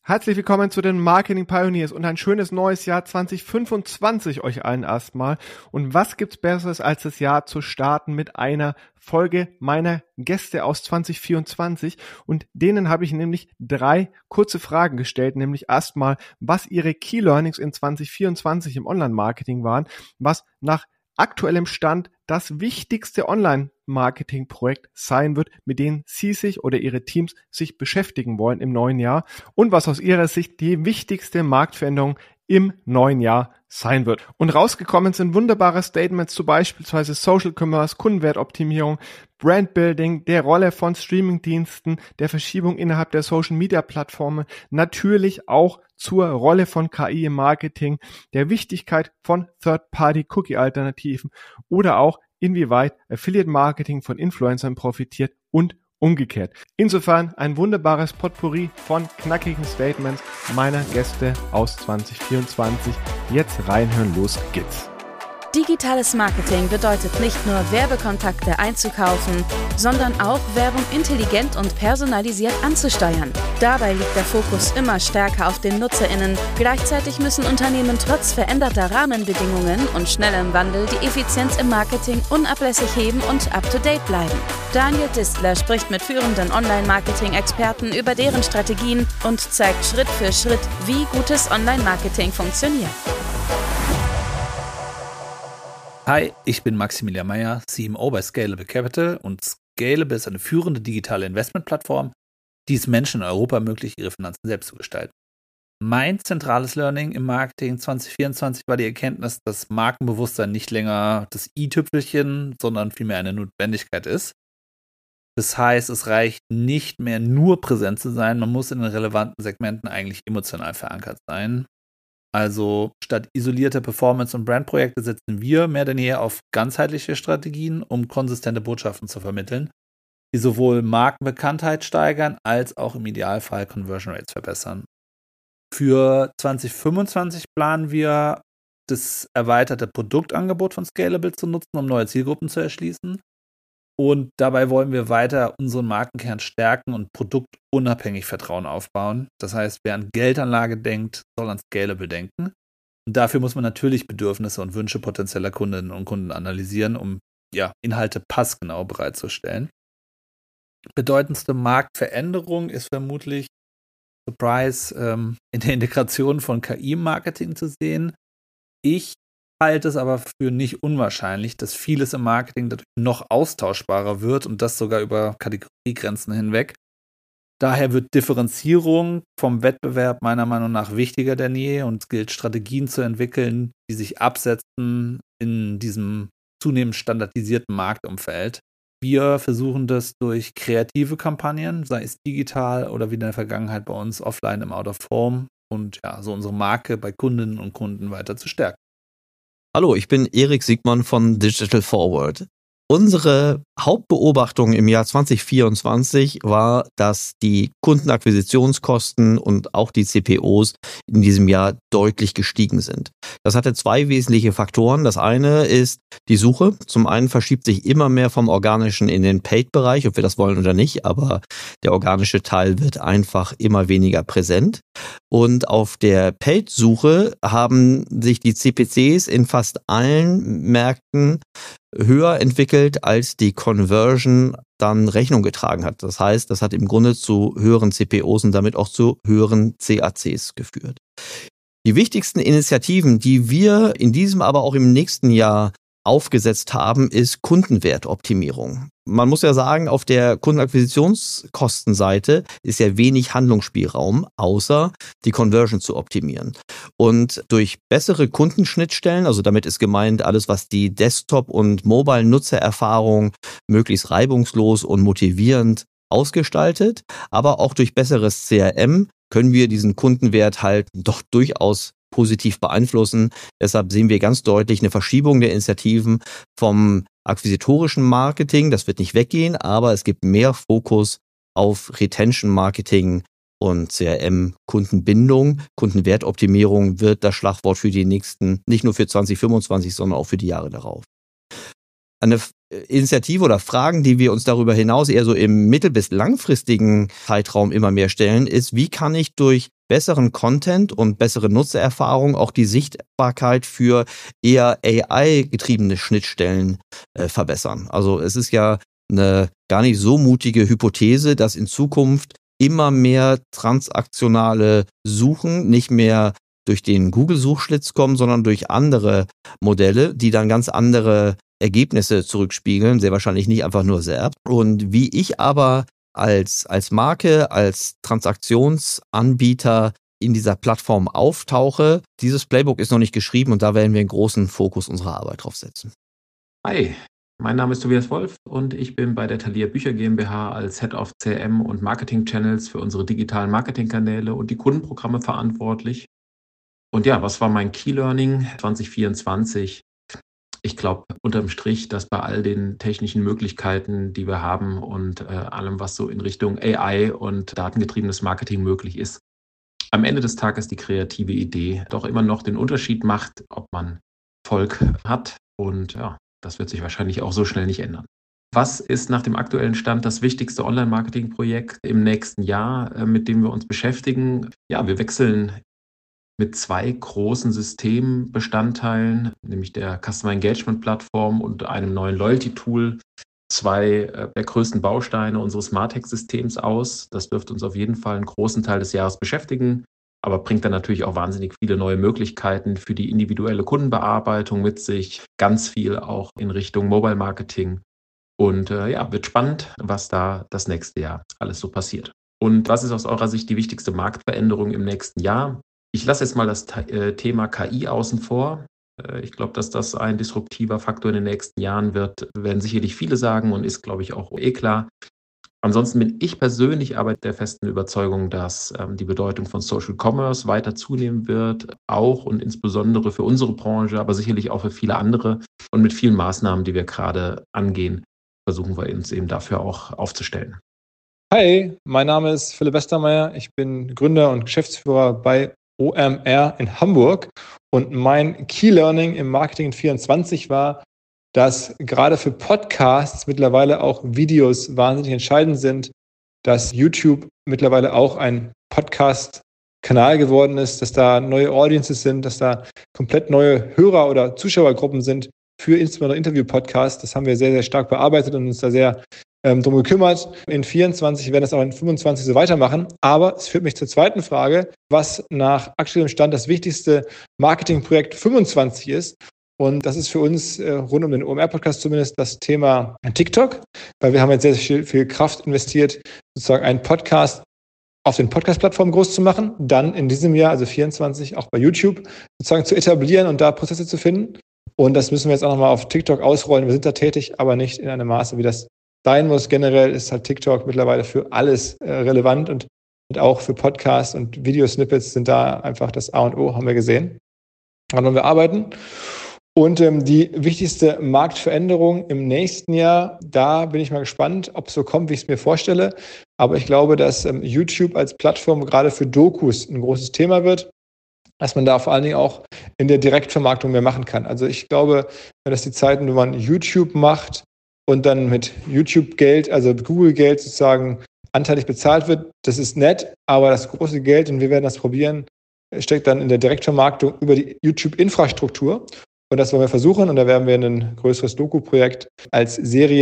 Herzlich willkommen zu den Marketing Pioneers und ein schönes neues Jahr 2025 euch allen erstmal. Und was gibt's Besseres, als das Jahr zu starten mit einer Folge meiner Gäste aus 2024? Und denen habe ich nämlich 3 kurze Fragen gestellt, nämlich erstmal, was ihre Key Learnings in 2024 im Online-Marketing waren, was nach aktuellem Stand das wichtigste Online-Marketing-Projekt sein wird, mit dem Sie sich oder Ihre Teams sich beschäftigen wollen im neuen Jahr und was aus Ihrer Sicht die wichtigste Marktveränderung im neuen Jahr sein wird. Und rausgekommen sind wunderbare Statements zu beispielsweise Social Commerce, Kundenwertoptimierung, Brandbuilding, der Rolle von Streamingdiensten, der Verschiebung innerhalb der Social Media Plattformen, natürlich auch zur Rolle von KI im Marketing, der Wichtigkeit von Third-Party-Cookie-Alternativen oder auch inwieweit Affiliate-Marketing von Influencern profitiert und umgekehrt. Insofern ein wunderbares Potpourri von knackigen Statements meiner Gäste aus 2024. Jetzt reinhören, los geht's. Digitales Marketing bedeutet nicht nur Werbekontakte einzukaufen, sondern auch Werbung intelligent und personalisiert anzusteuern. Dabei liegt der Fokus immer stärker auf den NutzerInnen. Gleichzeitig müssen Unternehmen trotz veränderter Rahmenbedingungen und schnellem Wandel die Effizienz im Marketing unablässig heben und up-to-date bleiben. Daniel Distler spricht mit führenden Online-Marketing-Experten über deren Strategien und zeigt Schritt für Schritt, wie gutes Online-Marketing funktioniert. Hi, ich bin Maximilian Meyer, CMO bei Scalable Capital und Scalable ist eine führende digitale Investmentplattform, die es Menschen in Europa ermöglicht, ihre Finanzen selbst zu gestalten. Mein zentrales Learning im Marketing 2024 war die Erkenntnis, dass Markenbewusstsein nicht länger das i-Tüpfelchen, sondern vielmehr eine Notwendigkeit ist. Das heißt, es reicht nicht mehr nur präsent zu sein, man muss in den relevanten Segmenten eigentlich emotional verankert sein. Also statt isolierter Performance- und Brandprojekte setzen wir mehr denn je auf ganzheitliche Strategien, um konsistente Botschaften zu vermitteln, die sowohl Markenbekanntheit steigern, als auch im Idealfall Conversion Rates verbessern. Für 2025 planen wir, das erweiterte Produktangebot von Scalable zu nutzen, um neue Zielgruppen zu erschließen. Und dabei wollen wir weiter unseren Markenkern stärken und produktunabhängig Vertrauen aufbauen. Das heißt, wer an Geldanlage denkt, soll an Scalable denken. Und dafür muss man natürlich Bedürfnisse und Wünsche potenzieller Kundinnen und Kunden analysieren, um Inhalte passgenau bereitzustellen. Bedeutendste Marktveränderung ist vermutlich, Surprise, in der Integration von KI im Marketing zu sehen. Ich halte es aber für nicht unwahrscheinlich, dass vieles im Marketing dadurch noch austauschbarer wird und das sogar über Kategoriegrenzen hinweg. Daher wird Differenzierung vom Wettbewerb meiner Meinung nach wichtiger denn je und es gilt, Strategien zu entwickeln, die sich absetzen in diesem zunehmend standardisierten Marktumfeld. Wir versuchen das durch kreative Kampagnen, sei es digital oder wie in der Vergangenheit bei uns offline im Out of Home und so unsere Marke bei Kundinnen und Kunden weiter zu stärken. Hallo, ich bin Erik Siegmann von Digital Forward. Unsere Hauptbeobachtung im Jahr 2024 war, dass die Kundenakquisitionskosten und auch die CPOs in diesem Jahr deutlich gestiegen sind. Das hatte 2 wesentliche Faktoren. Das eine ist die Suche. Zum einen verschiebt sich immer mehr vom Organischen in den Paid-Bereich, ob wir das wollen oder nicht, aber der organische Teil wird einfach immer weniger präsent. Und auf der Paid-Suche haben sich die CPCs in fast allen Märkten höher entwickelt, als die Conversion dann Rechnung getragen hat. Das heißt, das hat im Grunde zu höheren CPOs und damit auch zu höheren CACs geführt. Die wichtigsten Initiativen, die wir in diesem, aber auch im nächsten Jahr aufgesetzt haben, ist Kundenwertoptimierung. Man muss ja sagen, auf der Kundenakquisitionskostenseite ist ja wenig Handlungsspielraum, außer die Conversion zu optimieren. Und durch bessere Kundenschnittstellen, also damit ist gemeint alles, was die Desktop- und Mobile-Nutzererfahrung möglichst reibungslos und motivierend ausgestaltet, aber auch durch besseres CRM können wir diesen Kundenwert halt doch durchaus positiv beeinflussen. Deshalb sehen wir ganz deutlich eine Verschiebung der Initiativen vom akquisitorischen Marketing. Das wird nicht weggehen, aber es gibt mehr Fokus auf Retention Marketing und CRM. Kundenbindung, Kundenwertoptimierung wird das Schlagwort für die nächsten, nicht nur für 2025, sondern auch für die Jahre darauf. Eine Initiative oder Fragen, die wir uns darüber hinaus eher so im mittel- bis langfristigen Zeitraum immer mehr stellen, ist, wie kann ich durch besseren Content und bessere Nutzererfahrung auch die Sichtbarkeit für eher AI-getriebene Schnittstellen verbessern. Also es ist ja eine gar nicht so mutige Hypothese, dass in Zukunft immer mehr transaktionale Suchen nicht mehr durch den Google-Suchschlitz kommen, sondern durch andere Modelle, die dann ganz andere Ergebnisse zurückspiegeln, sehr wahrscheinlich nicht einfach nur SERP. Und wie ich aber als Marke, als Transaktionsanbieter in dieser Plattform auftauche, dieses Playbook ist noch nicht geschrieben und da werden wir einen großen Fokus unserer Arbeit drauf setzen. Hi, mein Name ist Tobias Wolf und ich bin bei der Thalia Bücher GmbH als Head of CRM und Marketing Channels für unsere digitalen Marketingkanäle und die Kundenprogramme verantwortlich. Und ja, was war mein Key Learning 2024? Ich glaube unterm Strich, dass bei all den technischen Möglichkeiten, die wir haben und allem, was so in Richtung AI und datengetriebenes Marketing möglich ist, am Ende des Tages die kreative Idee doch immer noch den Unterschied macht, ob man Erfolg hat. Und ja, das wird sich wahrscheinlich auch so schnell nicht ändern. Was ist nach dem aktuellen Stand das wichtigste Online-Marketing-Projekt im nächsten Jahr, mit dem wir uns beschäftigen? Ja, wir wechseln mit 2 großen Systembestandteilen, nämlich der Customer Engagement Plattform und einem neuen Loyalty-Tool, 2 der größten Bausteine unseres MarTech-Systems aus. Das dürfte uns auf jeden Fall einen großen Teil des Jahres beschäftigen, aber bringt dann natürlich auch wahnsinnig viele neue Möglichkeiten für die individuelle Kundenbearbeitung mit sich, ganz viel auch in Richtung Mobile Marketing. Und ja, wird spannend, was da das nächste Jahr alles so passiert. Und was ist aus eurer Sicht die wichtigste Marktveränderung im nächsten Jahr? Ich lasse jetzt mal das Thema KI außen vor. Ich glaube, dass das ein disruptiver Faktor in den nächsten Jahren wird, werden sicherlich viele sagen und ist, glaube ich, auch klar. Ansonsten bin ich persönlich aber der festen Überzeugung, dass die Bedeutung von Social Commerce weiter zunehmen wird, auch und insbesondere für unsere Branche, aber sicherlich auch für viele andere. Und mit vielen Maßnahmen, die wir gerade angehen, versuchen wir uns eben dafür auch aufzustellen. Hi, mein Name ist Philipp Westermeier. Ich bin Gründer und Geschäftsführer bei OMR in Hamburg. Und mein Key Learning im Marketing 24 war, dass gerade für Podcasts mittlerweile auch Videos wahnsinnig entscheidend sind, dass YouTube mittlerweile auch ein Podcast-Kanal geworden ist, dass da neue Audiences sind, dass da komplett neue Hörer- oder Zuschauergruppen sind für insbesondere Interview-Podcasts. Das haben wir sehr, sehr stark bearbeitet und uns da sehr drum gekümmert. In 24 werden das auch in 25 so weitermachen. Aber es führt mich zur zweiten Frage, was nach aktuellem Stand das wichtigste Marketingprojekt 25 ist. Und das ist für uns rund um den OMR-Podcast zumindest das Thema TikTok, weil wir haben jetzt sehr, sehr viel Kraft investiert, sozusagen einen Podcast auf den Podcast-Plattformen groß zu machen, dann in diesem Jahr, also 24, auch bei YouTube sozusagen zu etablieren und da Prozesse zu finden. Und das müssen wir jetzt auch nochmal auf TikTok ausrollen. Wir sind da tätig, aber nicht in einem Maße, wie das sein muss. Generell ist halt TikTok mittlerweile für alles relevant und auch für Podcasts und Videosnippets sind da einfach das A und O, haben wir gesehen. Daran wollen wir arbeiten. Und die wichtigste Marktveränderung im nächsten Jahr, da bin ich mal gespannt, ob es so kommt, wie ich es mir vorstelle. Aber ich glaube, dass YouTube als Plattform gerade für Dokus ein großes Thema wird, dass man da vor allen Dingen auch in der Direktvermarktung mehr machen kann. Also ich glaube, dass die Zeiten, wo man YouTube macht, und dann mit YouTube-Geld, also Google-Geld sozusagen anteilig bezahlt wird, das ist nett, aber das große Geld, und wir werden das probieren, steckt dann in der Direktvermarktung über die YouTube-Infrastruktur. Und das wollen wir versuchen und da werden wir ein größeres Doku-Projekt als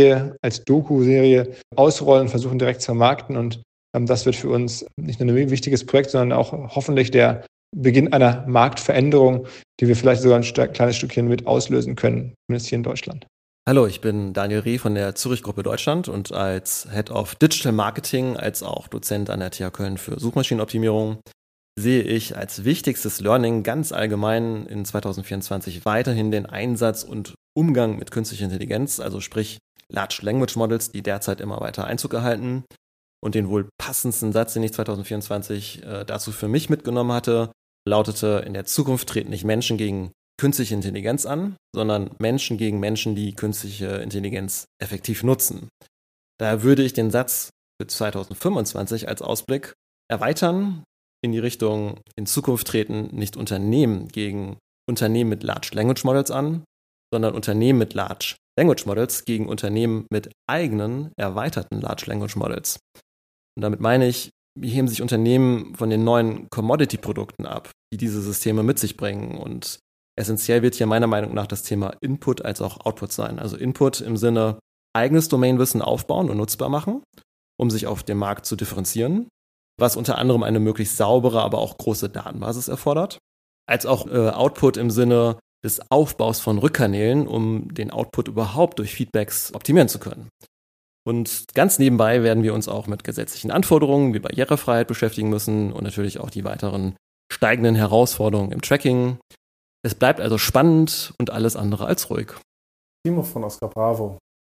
Doku-Serie ausrollen, versuchen direkt zu vermarkten und das wird für uns nicht nur ein wichtiges Projekt, sondern auch hoffentlich der Beginn einer Marktveränderung, die wir vielleicht sogar ein kleines Stückchen mit auslösen können, zumindest hier in Deutschland. Hallo, ich bin Daniel Reh von der Zürich-Gruppe Deutschland und als Head of Digital Marketing, als auch Dozent an der TH Köln für Suchmaschinenoptimierung sehe ich als wichtigstes Learning ganz allgemein in 2024 weiterhin den Einsatz und Umgang mit künstlicher Intelligenz, also sprich Large Language Models, die derzeit immer weiter Einzug erhalten. Und den wohl passendsten Satz, den ich 2024 dazu für mich mitgenommen hatte, lautete: In der Zukunft treten nicht Menschen gegen künstliche Intelligenz an, sondern Menschen gegen Menschen, die künstliche Intelligenz effektiv nutzen. Daher würde ich den Satz für 2025 als Ausblick erweitern in die Richtung: In Zukunft treten nicht Unternehmen gegen Unternehmen mit Large Language Models an, sondern Unternehmen mit Large Language Models gegen Unternehmen mit eigenen erweiterten Large Language Models. Und damit meine ich, wie heben sich Unternehmen von den neuen Commodity-Produkten ab, die diese Systeme mit sich bringen. Und essentiell wird hier meiner Meinung nach das Thema Input als auch Output sein. Also Input im Sinne eigenes Domainwissen aufbauen und nutzbar machen, um sich auf dem Markt zu differenzieren, was unter anderem eine möglichst saubere, aber auch große Datenbasis erfordert. Als auch Output im Sinne des Aufbaus von Rückkanälen, um den Output überhaupt durch Feedbacks optimieren zu können. Und ganz nebenbei werden wir uns auch mit gesetzlichen Anforderungen wie Barrierefreiheit beschäftigen müssen und natürlich auch die weiteren steigenden Herausforderungen im Tracking. Es bleibt also spannend und alles andere als ruhig. Timo von Oscar Bravo.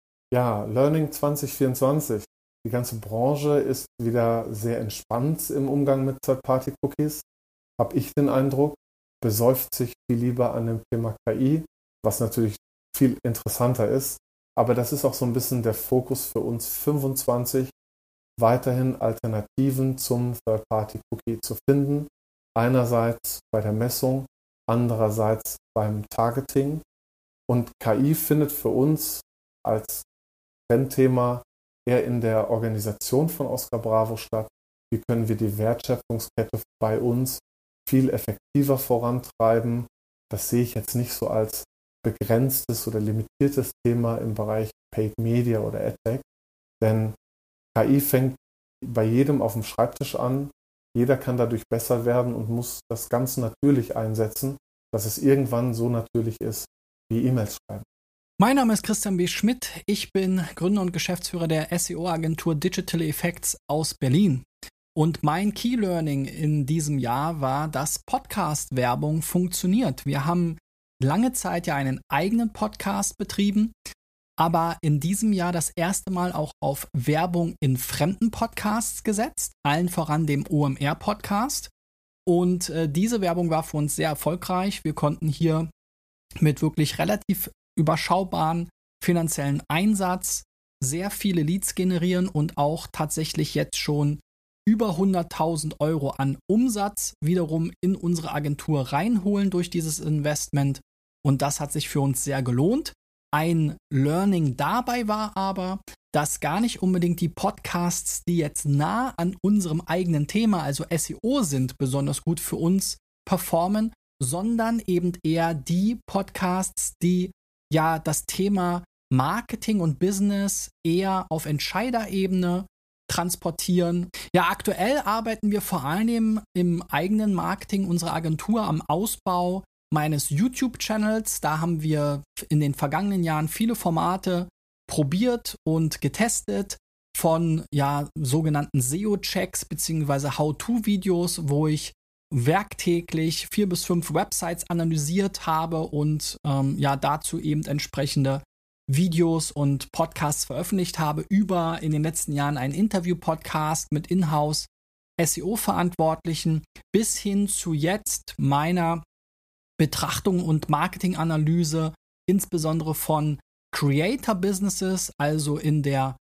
Ja, Learning 2024. Die ganze Branche ist wieder sehr entspannt im Umgang mit Third-Party-Cookies, habe ich den Eindruck, besäuft sich viel lieber an dem Thema KI, was natürlich viel interessanter ist. Aber das ist auch so ein bisschen der Fokus für uns 25, weiterhin Alternativen zum Third-Party-Cookie zu finden. Einerseits bei der Messung, andererseits beim Targeting. Und KI findet für uns als Trendthema eher in der Organisation von Oscar Bravo statt. Wie können wir die Wertschöpfungskette bei uns viel effektiver vorantreiben? Das sehe ich jetzt nicht so als begrenztes oder limitiertes Thema im Bereich Paid Media oder AdTech, denn KI fängt bei jedem auf dem Schreibtisch an. Jeder kann dadurch besser werden und muss das ganz natürlich einsetzen, dass es irgendwann so natürlich ist wie E-Mails schreiben. Mein Name ist Christian B. Schmidt. Ich bin Gründer und Geschäftsführer der SEO-Agentur Digital Effects aus Berlin. Und mein Key Learning in diesem Jahr war, dass Podcast-Werbung funktioniert. Wir haben lange Zeit ja einen eigenen Podcast betrieben, aber in diesem Jahr das erste Mal auch auf Werbung in fremden Podcasts gesetzt, allen voran dem OMR-Podcast. Und diese Werbung war für uns sehr erfolgreich. Wir konnten hier mit wirklich relativ überschaubaren finanziellen Einsatz sehr viele Leads generieren und auch tatsächlich jetzt schon über 100.000 Euro an Umsatz wiederum in unsere Agentur reinholen durch dieses Investment. Und das hat sich für uns sehr gelohnt. Ein Learning dabei war aber, dass gar nicht unbedingt die Podcasts, die jetzt nah an unserem eigenen Thema, also SEO sind, besonders gut für uns performen, sondern eben eher die Podcasts, die ja das Thema Marketing und Business eher auf Entscheiderebene transportieren. Ja, aktuell arbeiten wir vor allem im eigenen Marketing unserer Agentur am Ausbau meines YouTube-Channels. Da haben wir in den vergangenen Jahren viele Formate probiert und getestet, von ja sogenannten SEO-Checks bzw. How-to-Videos, wo ich werktäglich 4 bis 5 Websites analysiert habe und dazu eben entsprechende Videos und Podcasts veröffentlicht habe, über in den letzten Jahren einen Interview-Podcast mit Inhouse SEO-Verantwortlichen bis hin zu jetzt meiner Betrachtung und Marketinganalyse, insbesondere von Creator-Businesses, also in der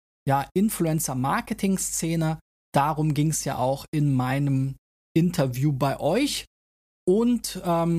Influencer-Marketing-Szene. Darum ging es ja auch in meinem Interview bei euch. Und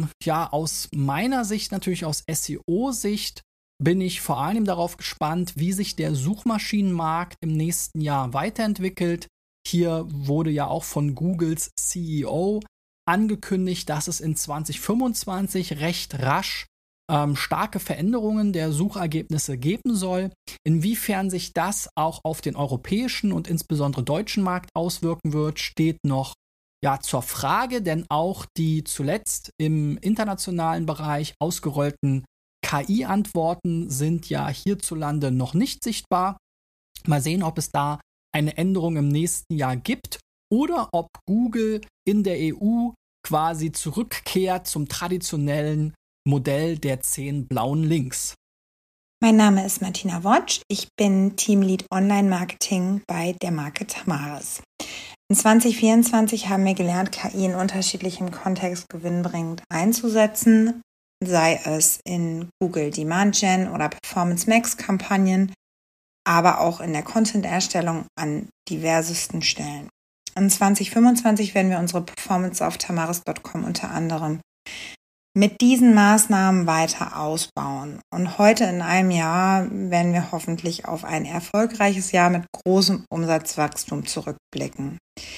aus meiner Sicht, natürlich aus SEO-Sicht, bin ich vor allem darauf gespannt, wie sich der Suchmaschinenmarkt im nächsten Jahr weiterentwickelt. Hier wurde ja auch von Googles CEO angekündigt, dass es in 2025 recht rasch starke Veränderungen der Suchergebnisse geben soll. Inwiefern sich das auch auf den europäischen und insbesondere deutschen Markt auswirken wird, steht noch zur Frage, denn auch die zuletzt im internationalen Bereich ausgerollten KI-Antworten sind ja hierzulande noch nicht sichtbar. Mal sehen, ob es da eine Änderung im nächsten Jahr gibt oder ob Google in der EU quasi zurückkehrt zum traditionellen Modell der 10 blauen Links. Mein Name ist Martina Wotsch. Ich bin Teamlead Online-Marketing bei der Marke Tamaris. In 2024 haben wir gelernt, KI in unterschiedlichem Kontext gewinnbringend einzusetzen, sei es in Google Demand Gen oder Performance Max Kampagnen, aber auch in der Content-Erstellung an diversesten Stellen. In 2025 werden wir unsere Performance auf tamaris.com unter anderem mit diesen Maßnahmen weiter ausbauen. Und heute in einem Jahr werden wir hoffentlich auf ein erfolgreiches Jahr mit großem Umsatzwachstum zurückblicken.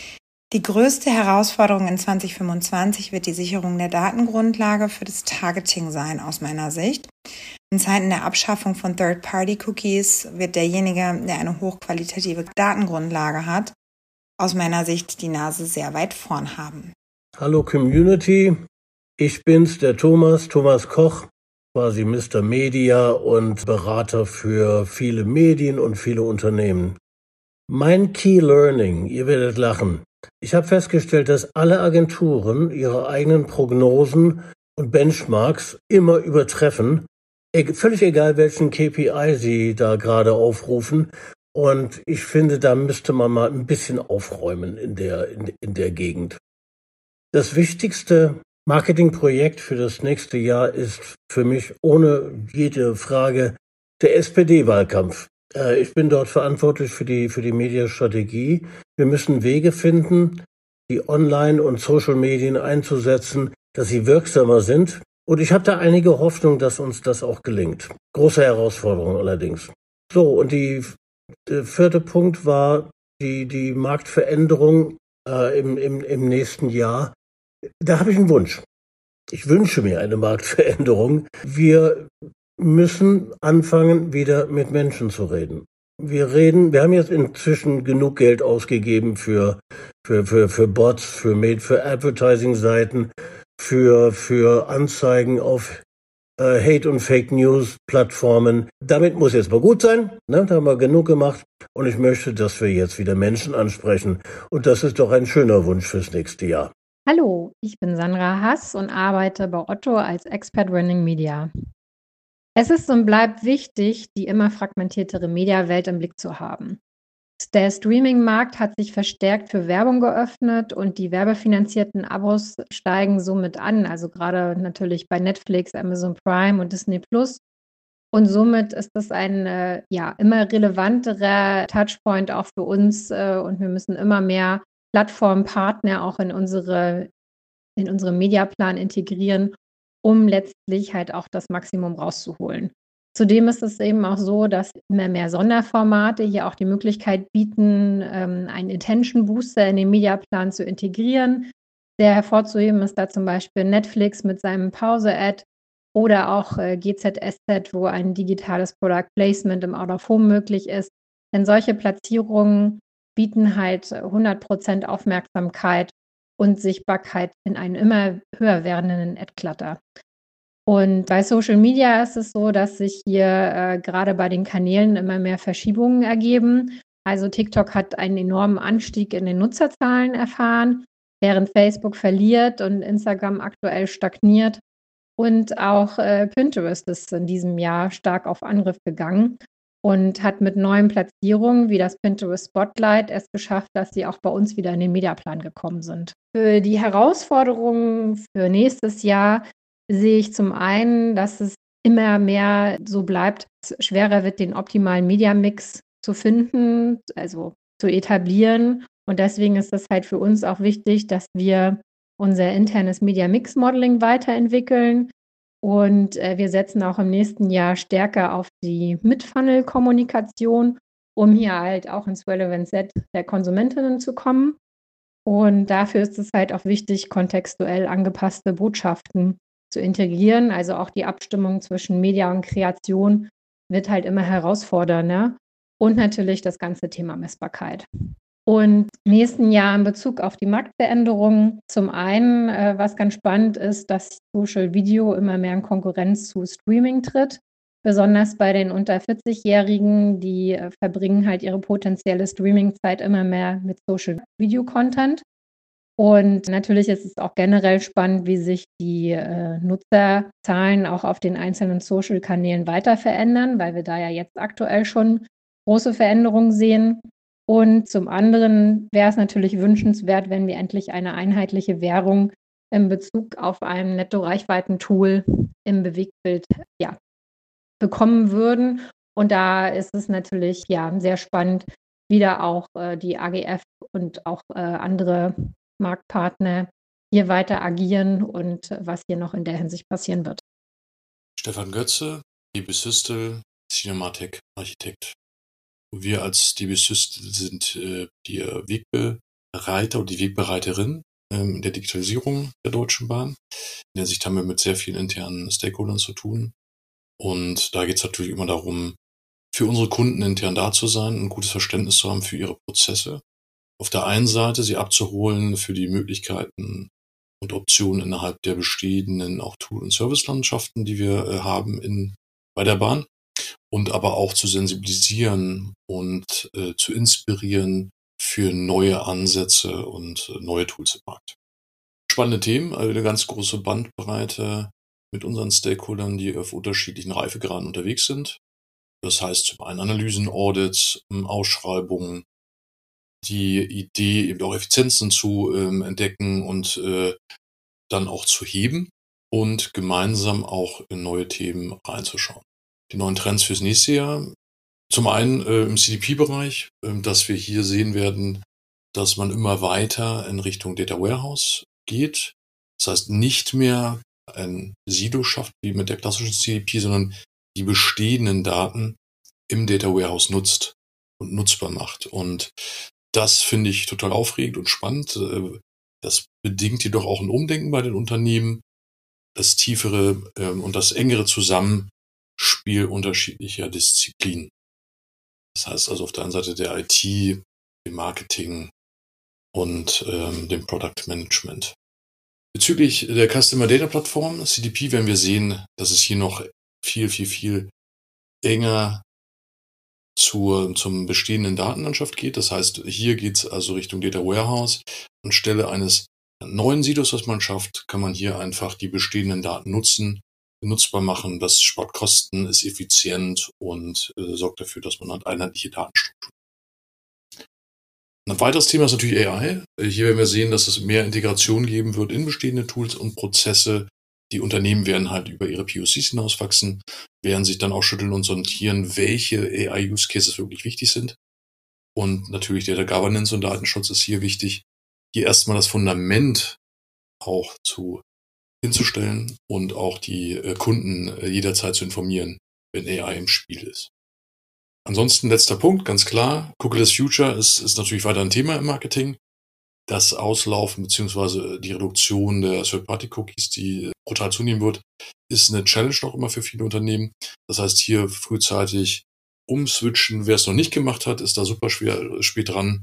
Die größte Herausforderung in 2025 wird die Sicherung der Datengrundlage für das Targeting sein, aus meiner Sicht. In Zeiten der Abschaffung von Third-Party-Cookies wird derjenige, der eine hochqualitative Datengrundlage hat, aus meiner Sicht die Nase sehr weit vorn haben. Hallo Community, ich bin's, der Thomas Koch, quasi Mr. Media und Berater für viele Medien und viele Unternehmen. Mein Key Learning, ihr werdet lachen. Ich habe festgestellt, dass alle Agenturen ihre eigenen Prognosen und Benchmarks immer übertreffen, völlig egal, welchen KPI sie da gerade aufrufen. Und ich finde, da müsste man mal ein bisschen aufräumen in der Gegend. Das wichtigste Marketingprojekt für das nächste Jahr ist für mich ohne jede Frage der SPD-Wahlkampf. Ich bin dort verantwortlich für die Mediastrategie. Wir müssen Wege finden, die Online- und Social-Medien einzusetzen, dass sie wirksamer sind. Und ich habe da einige Hoffnung, dass uns das auch gelingt. Große Herausforderung allerdings. So, und der vierte Punkt war die Marktveränderung im nächsten Jahr. Da habe ich einen Wunsch. Ich wünsche mir eine Marktveränderung. Wir müssen anfangen, wieder mit Menschen zu reden. Wir haben jetzt inzwischen genug Geld ausgegeben für Bots, für Advertising-Seiten, für Anzeigen auf Hate- und Fake-News-Plattformen. Damit muss jetzt mal gut sein. Ne? Da haben wir genug gemacht. Und ich möchte, dass wir jetzt wieder Menschen ansprechen. Und das ist doch ein schöner Wunsch fürs nächste Jahr. Hallo, ich bin Sandra Hass und arbeite bei Otto als Expert Running Media. Es ist und bleibt wichtig, die immer fragmentiertere Mediawelt im Blick zu haben. Der Streaming-Markt hat sich verstärkt für Werbung geöffnet und die werbefinanzierten Abos steigen somit an, also gerade natürlich bei Netflix, Amazon Prime und Disney Plus. Und somit ist das ein immer relevanterer Touchpoint auch für uns und wir müssen immer mehr Plattformpartner auch in unsere Mediaplan integrieren, um letztlich halt auch das Maximum rauszuholen. Zudem ist es eben auch so, dass immer mehr Sonderformate hier auch die Möglichkeit bieten, einen Attention Booster in den Mediaplan zu integrieren. Sehr hervorzuheben ist da zum Beispiel Netflix mit seinem Pause-Ad oder auch GZSZ, wo ein digitales Product Placement im Out of Home möglich ist. Denn solche Platzierungen bieten halt 100% Aufmerksamkeit und Sichtbarkeit in einem immer höher werdenden Ad-Clutter. Und bei Social Media ist es so, dass sich hier gerade bei den Kanälen immer mehr Verschiebungen ergeben. Also TikTok hat einen enormen Anstieg in den Nutzerzahlen erfahren, während Facebook verliert und Instagram aktuell stagniert. Und auch Pinterest ist in diesem Jahr stark auf Angriff gegangen und hat mit neuen Platzierungen wie das Pinterest Spotlight es geschafft, dass sie auch bei uns wieder in den Mediaplan gekommen sind. Für die Herausforderungen für nächstes Jahr sehe ich zum einen, dass es immer mehr so bleibt, dass es schwerer wird, den optimalen Media-Mix zu finden, also zu etablieren. Und deswegen ist es halt für uns auch wichtig, dass wir unser internes Media-Mix-Modeling weiterentwickeln. Und wir setzen auch im nächsten Jahr stärker auf die Mid-Funnel-Kommunikation, um hier halt auch ins Relevant Set der Konsumentinnen zu kommen. Und dafür ist es halt auch wichtig, kontextuell angepasste Botschaften zu integrieren. Also auch die Abstimmung zwischen Media und Kreation wird halt immer herausfordernder. Und natürlich das ganze Thema Messbarkeit. Und im nächsten Jahr in Bezug auf die Marktveränderungen, zum einen, was ganz spannend ist, dass Social Video immer mehr in Konkurrenz zu Streaming tritt. Besonders bei den unter 40-Jährigen, die verbringen halt ihre potenzielle Streaming-Zeit immer mehr mit Social Video Content. Und natürlich ist es auch generell spannend, wie sich die Nutzerzahlen auch auf den einzelnen Social-Kanälen weiter verändern, weil wir da ja jetzt aktuell schon große Veränderungen sehen. Und zum anderen wäre es natürlich wünschenswert, wenn wir endlich eine einheitliche Währung in Bezug auf ein Netto-Reichweiten-Tool im Bewegtbild bekommen würden. Und da ist es natürlich sehr spannend, wie da auch die AGF und auch andere Marktpartner hier weiter agieren und was hier noch in der Hinsicht passieren wird. Stefan Götze, DB Systel, Cinematic Architekt. Wir als DB Systel sind die Wegbereiter Wegbereiter oder die Wegbereiterin in der Digitalisierung der Deutschen Bahn. In der Sicht haben wir mit sehr vielen internen Stakeholdern zu tun. Und da geht es natürlich immer darum, für unsere Kunden intern da zu sein, ein gutes Verständnis zu haben für ihre Prozesse. Auf der einen Seite sie abzuholen für die Möglichkeiten und Optionen innerhalb der bestehenden auch Tool- und Servicelandschaften, die wir haben bei der Bahn. Und aber auch zu sensibilisieren und zu inspirieren für neue Ansätze und neue Tools im Markt. Spannende Themen, also eine ganz große Bandbreite mit unseren Stakeholdern, die auf unterschiedlichen Reifegraden unterwegs sind. Das heißt zum einen Analysen, Audits, Ausschreibungen, die Idee, eben auch Effizienzen zu entdecken und dann auch zu heben und gemeinsam auch in neue Themen reinzuschauen. Die neuen Trends fürs nächste Jahr. Zum einen im CDP-Bereich, dass wir hier sehen werden, dass man immer weiter in Richtung Data Warehouse geht. Das heißt, nicht mehr ein Silo schafft wie mit der klassischen CDP, sondern die bestehenden Daten im Data Warehouse nutzt und nutzbar macht. Und das finde ich total aufregend und spannend. Das bedingt jedoch auch ein Umdenken bei den Unternehmen, das tiefere und das engere Zusammenspiel unterschiedlicher Disziplinen. Das heißt also auf der einen Seite der IT, dem Marketing und dem Product Management. Bezüglich der Customer Data Plattform, CDP, werden wir sehen, dass es hier noch viel enger zum bestehenden Datenlandschaft geht. Das heißt, hier geht es also Richtung Data Warehouse. Anstelle eines neuen Silos, was man schafft, kann man hier einfach die bestehenden Daten nutzbar machen. Das spart Kosten, ist effizient und sorgt dafür, dass man hat einheitliche Datenstrukturen. Ein weiteres Thema ist natürlich AI. Hier werden wir sehen, dass es mehr Integration geben wird in bestehende Tools und Prozesse. Die Unternehmen werden halt über ihre POCs hinauswachsen, werden sich dann auch schütteln und sortieren, welche AI-Use-Cases wirklich wichtig sind. Und natürlich Data Governance und Datenschutz ist hier wichtig, hier erstmal das Fundament auch hinzustellen und auch die Kunden jederzeit zu informieren, wenn AI im Spiel ist. Ansonsten letzter Punkt, ganz klar, Cookieless Future ist natürlich weiter ein Thema im Marketing. Das Auslaufen bzw. die Reduktion der Third-Party-Cookies, die brutal zunehmen wird, ist eine Challenge noch immer für viele Unternehmen. Das heißt, hier frühzeitig umswitchen. Wer es noch nicht gemacht hat, ist da super spät dran.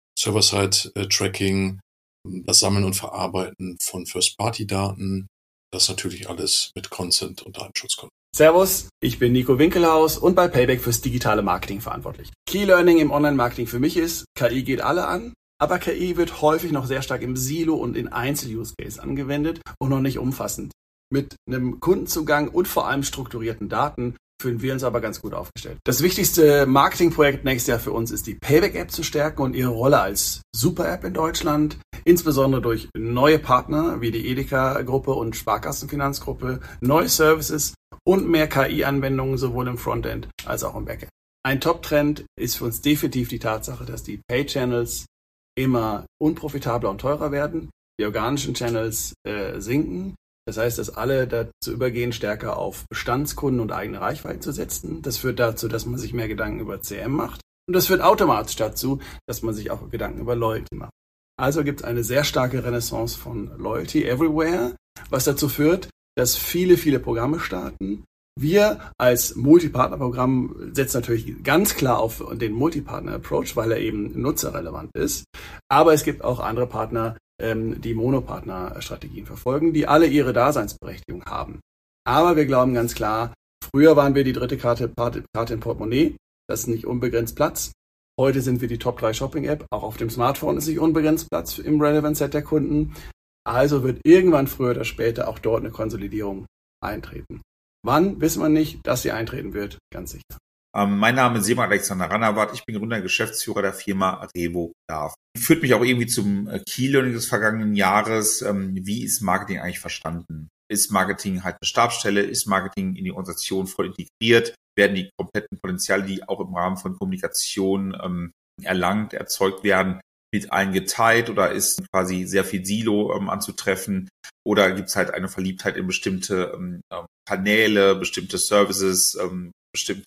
Server-Side-Tracking, das Sammeln und Verarbeiten von First-Party-Daten, das natürlich alles mit Consent und Datenschutz kommt. Servus, ich bin Nico Winkelhaus und bei Payback fürs digitale Marketing verantwortlich. Key Learning im Online-Marketing für mich ist, KI geht alle an, aber KI wird häufig noch sehr stark im Silo und in Einzel-Use-Case angewendet und noch nicht umfassend. Mit einem Kundenzugang und vor allem strukturierten Daten fühlen wir uns aber ganz gut aufgestellt. Das wichtigste Marketingprojekt nächstes Jahr für uns ist die Payback-App zu stärken und ihre Rolle als Super-App in Deutschland, insbesondere durch neue Partner wie die Edeka-Gruppe und Sparkassenfinanzgruppe, neue Services und mehr KI-Anwendungen sowohl im Frontend als auch im Backend. Ein Top-Trend ist für uns definitiv die Tatsache, dass die Pay-Channels immer unprofitabler und teurer werden, die organischen Channels sinken. Das heißt, dass alle dazu übergehen, stärker auf Bestandskunden und eigene Reichweite zu setzen. Das führt dazu, dass man sich mehr Gedanken über CM macht. Und das führt automatisch dazu, dass man sich auch Gedanken über Loyalty macht. Also gibt es eine sehr starke Renaissance von Loyalty everywhere, was dazu führt, dass viele Programme starten. Wir als Multipartner-Programm setzen natürlich ganz klar auf den Multipartner-Approach, weil er eben nutzerrelevant ist. Aber es gibt auch andere Partner, die Monopartner-Strategien verfolgen, die alle ihre Daseinsberechtigung haben. Aber wir glauben ganz klar, früher waren wir die dritte Karte im Portemonnaie, das ist nicht unbegrenzt Platz. Heute sind wir die Top 3 Shopping-App, auch auf dem Smartphone ist nicht unbegrenzt Platz im Relevant Set der Kunden. Also wird irgendwann früher oder später auch dort eine Konsolidierung eintreten. Wann, wissen wir nicht, dass sie eintreten wird, ganz sicher. Mein Name ist Simon Alexander Rannawart, ich bin Gründer und Geschäftsführer der Firma Revo Darf. Führt mich auch irgendwie zum Key Learning des vergangenen Jahres. Wie ist Marketing eigentlich verstanden? Ist Marketing halt eine Stabsstelle? Ist Marketing in die Organisation voll integriert? Werden die kompletten Potenziale, die auch im Rahmen von Kommunikation erzeugt werden, mit allen geteilt oder ist quasi sehr viel Silo anzutreffen? Oder gibt es halt eine Verliebtheit in bestimmte Kanäle, bestimmte Services, bestimmte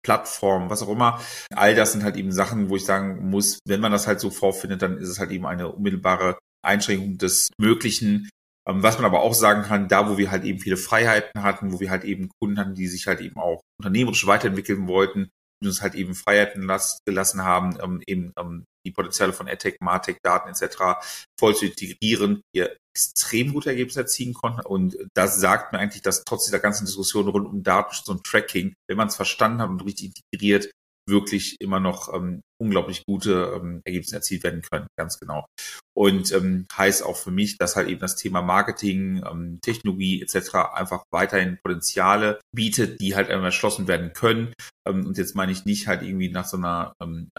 Plattform, was auch immer. All das sind halt eben Sachen, wo ich sagen muss, wenn man das halt so vorfindet, dann ist es halt eben eine unmittelbare Einschränkung des Möglichen. Was man aber auch sagen kann, da wo wir halt eben viele Freiheiten hatten, wo wir halt eben Kunden hatten, die sich halt eben auch unternehmerisch weiterentwickeln wollten, die uns halt eben Freiheiten gelassen haben, die Potenziale von AdTech, MarTech, Daten etc. voll zu integrieren, hier extrem gute Ergebnisse erzielen konnten. Und das sagt mir eigentlich, dass trotz dieser ganzen Diskussion rund um Datenschutz und Tracking, wenn man es verstanden hat und richtig integriert, wirklich immer noch unglaublich gute Ergebnisse erzielt werden können, ganz genau. Und heißt auch für mich, dass halt eben das Thema Marketing, Technologie etc. einfach weiterhin Potenziale bietet, die halt erschlossen werden können. Und jetzt meine ich nicht halt irgendwie nach so einer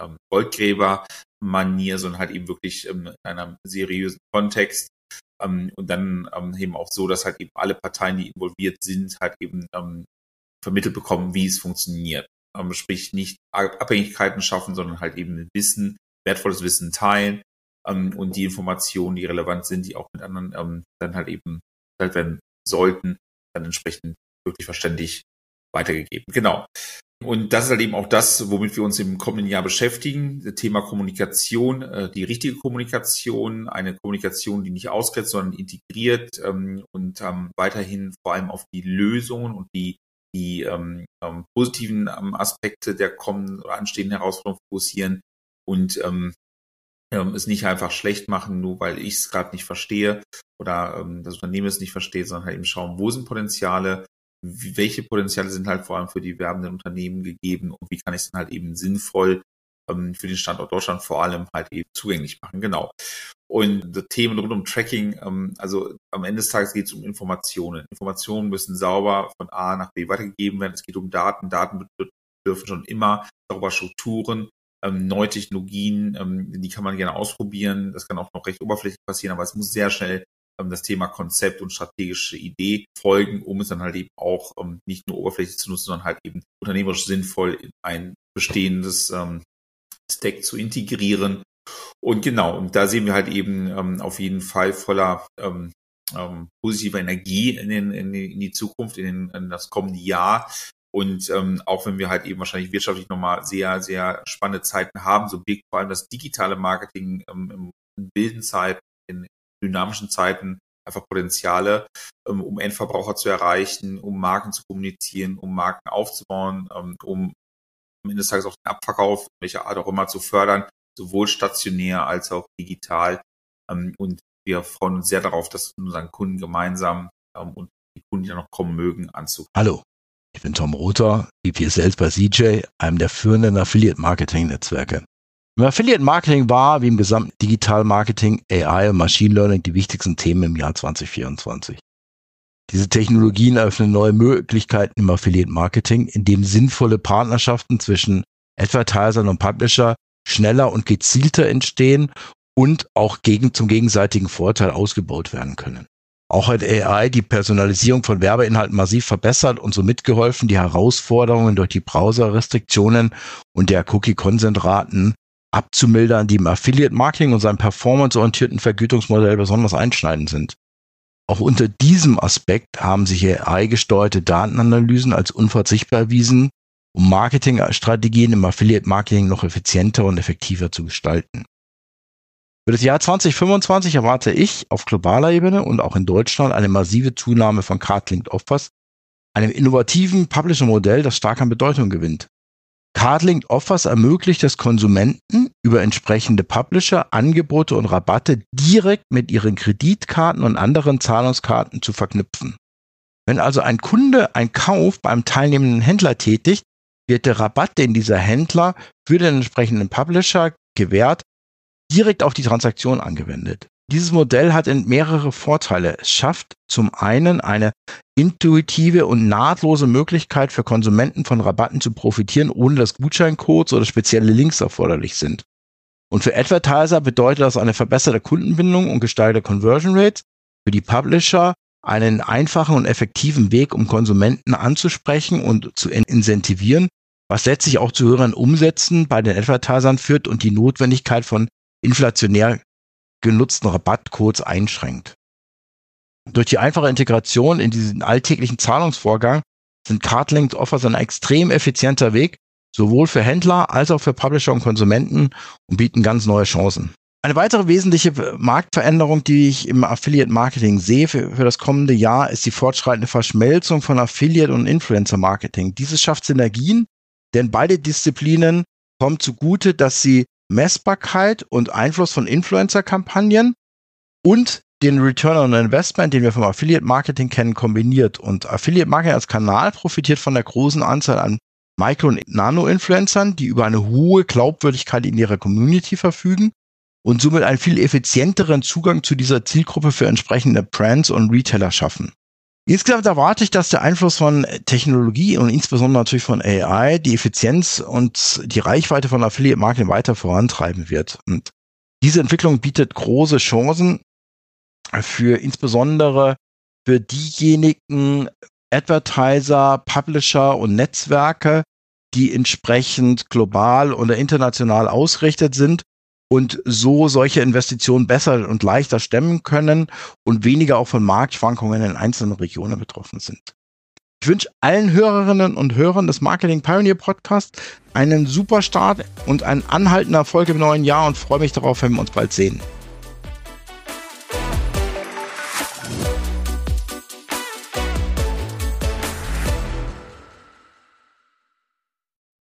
Goldgräber-Manier, sondern halt eben wirklich in einem seriösen Kontext. Und dann eben auch so, dass halt eben alle Parteien, die involviert sind, halt eben vermittelt bekommen, wie es funktioniert. Sprich nicht Abhängigkeiten schaffen, sondern halt eben Wissen, wertvolles Wissen teilen und die Informationen, die relevant sind, die auch mit anderen dann halt eben geteilt werden sollten, dann entsprechend wirklich verständlich weitergegeben. Genau. Und das ist halt eben auch das, womit wir uns im kommenden Jahr beschäftigen. Das Thema Kommunikation, die richtige Kommunikation, eine Kommunikation, die nicht ausgrenzt, sondern integriert und weiterhin vor allem auf die Lösungen und die positiven Aspekte der kommenden oder anstehenden Herausforderungen fokussieren und es nicht einfach schlecht machen, nur weil ich es gerade nicht verstehe oder das Unternehmen es nicht versteht, sondern halt eben schauen, wo sind Potenziale, welche Potenziale sind halt vor allem für die werbenden Unternehmen gegeben und wie kann ich es dann halt eben sinnvoll für den Standort Deutschland vor allem halt eben zugänglich machen. Genau. Und die Themen rund um Tracking, also am Ende des Tages geht es um Informationen. Informationen müssen sauber von A nach B weitergegeben werden. Es geht um Daten. Daten bedürfen schon immer sauber Strukturen, neue Technologien, die kann man gerne ausprobieren. Das kann auch noch recht oberflächlich passieren, aber es muss sehr schnell das Thema Konzept und strategische Idee folgen, um es dann halt eben auch nicht nur oberflächlich zu nutzen, sondern halt eben unternehmerisch sinnvoll in ein bestehendes Stack zu integrieren. Und genau, und da sehen wir halt eben auf jeden Fall voller positiver Energie in die Zukunft, in das kommende Jahr. Und auch wenn wir halt eben wahrscheinlich wirtschaftlich nochmal sehr, sehr spannende Zeiten haben, so birgt vor allem das digitale Marketing in wilden Zeiten, in dynamischen Zeiten einfach Potenziale, um Endverbraucher zu erreichen, um Marken zu kommunizieren, um Marken aufzubauen, um am Ende des Tages auch den Abverkauf, welcher Art auch immer, zu fördern, sowohl stationär als auch digital. Und wir freuen uns sehr darauf, das mit unseren Kunden gemeinsam und die Kunden, die noch kommen mögen, anzugucken. Hallo, ich bin Tom Rother, VP Sales bei CJ, einem der führenden Affiliate-Marketing-Netzwerke. Im Affiliate-Marketing war, wie im gesamten Digital-Marketing, AI und Machine Learning die wichtigsten Themen im Jahr 2024. Diese Technologien eröffnen neue Möglichkeiten im Affiliate-Marketing, in dem sinnvolle Partnerschaften zwischen Advertisern und Publisher schneller und gezielter entstehen und auch zum gegenseitigen Vorteil ausgebaut werden können. Auch hat AI die Personalisierung von Werbeinhalten massiv verbessert und somit geholfen, die Herausforderungen durch die Browser-Restriktionen und der Cookie-Consent-Raten abzumildern, die im Affiliate-Marketing und seinem performanceorientierten Vergütungsmodell besonders einschneidend sind. Auch unter diesem Aspekt haben sich AI-gesteuerte Datenanalysen als unverzichtbar erwiesen, um Marketingstrategien im Affiliate-Marketing noch effizienter und effektiver zu gestalten. Für das Jahr 2025 erwarte ich auf globaler Ebene und auch in Deutschland eine massive Zunahme von Card-Linked Offers, einem innovativen Publisher-Modell, das stark an Bedeutung gewinnt. Card-Linked Offers ermöglicht es Konsumenten, über entsprechende Publisher Angebote und Rabatte direkt mit ihren Kreditkarten und anderen Zahlungskarten zu verknüpfen. Wenn also ein Kunde einen Kauf beim teilnehmenden Händler tätigt, wird der Rabatt, den dieser Händler für den entsprechenden Publisher gewährt, direkt auf die Transaktion angewendet. Dieses Modell hat mehrere Vorteile. Es schafft zum einen eine intuitive und nahtlose Möglichkeit für Konsumenten von Rabatten zu profitieren, ohne dass Gutscheincodes oder spezielle Links erforderlich sind. Und für Advertiser bedeutet das eine verbesserte Kundenbindung und gesteigerte Conversion Rates. Für die Publisher einen einfachen und effektiven Weg, um Konsumenten anzusprechen und zu incentivieren, was letztlich auch zu höheren Umsätzen bei den Advertisern führt und die Notwendigkeit von inflationär genutzten Rabattcodes einschränkt. Durch die einfache Integration in diesen alltäglichen Zahlungsvorgang sind Card-Linked Offers ein extrem effizienter Weg, sowohl für Händler als auch für Publisher und Konsumenten und bieten ganz neue Chancen. Eine weitere wesentliche Marktveränderung, die ich im Affiliate-Marketing sehe für das kommende Jahr, ist die fortschreitende Verschmelzung von Affiliate- und Influencer-Marketing. Dieses schafft Synergien, denn beide Disziplinen kommen zugute, dass sie Messbarkeit und Einfluss von Influencer-Kampagnen und den Return on Investment, den wir vom Affiliate-Marketing kennen, kombiniert. Und Affiliate-Marketing als Kanal profitiert von der großen Anzahl an Micro- und Nano-Influencern, die über eine hohe Glaubwürdigkeit in ihrer Community verfügen und somit einen viel effizienteren Zugang zu dieser Zielgruppe für entsprechende Brands und Retailer schaffen. Insgesamt erwarte ich, dass der Einfluss von Technologie und insbesondere natürlich von AI die Effizienz und die Reichweite von Affiliate-Marketing weiter vorantreiben wird. Und diese Entwicklung bietet große Chancen insbesondere für diejenigen Advertiser, Publisher und Netzwerke, die entsprechend global oder international ausgerichtet sind und so solche Investitionen besser und leichter stemmen können und weniger auch von Marktschwankungen in einzelnen Regionen betroffen sind. Ich wünsche allen Hörerinnen und Hörern des Marketing Pioneer Podcasts einen super Start und einen anhaltenden Erfolg im neuen Jahr und freue mich darauf, wenn wir uns bald sehen.